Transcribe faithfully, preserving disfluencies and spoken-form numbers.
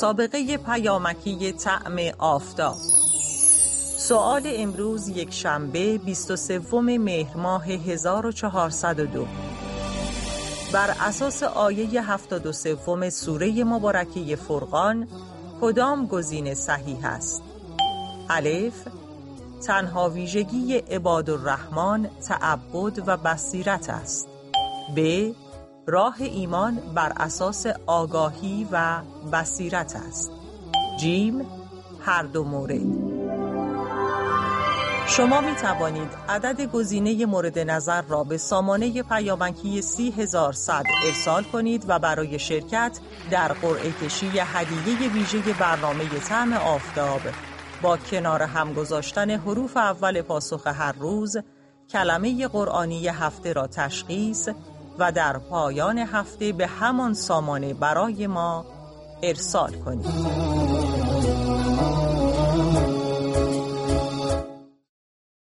مسابقه پیامکی طعم آفتاب. سؤال امروز یک شنبه بیست و سوم مهر ماه هزار و چهارصد و دو بر اساس آیه هفتاد و سوم سوره مبارکه فرقان کدام گزینه صحیح است؟ الف: تنها ویژگی عبادالرحمن تعبد و بصیرت است. ب: راه ایمان بر اساس آگاهی و بصیرت است. جیم: هر دو مورد. شما می توانید عدد گزینه مورد نظر را به سامانه پیامکی سی هزار و صد ارسال کنید و برای شرکت در قرعه کشی هدیه ویژه برنامه طعم آفتاب با کنار هم گذاشتن حروف اول پاسخ هر روز کلمه قرآنی هفته را تشخیص و در پایان هفته به همان سامانه برای ما ارسال کنید.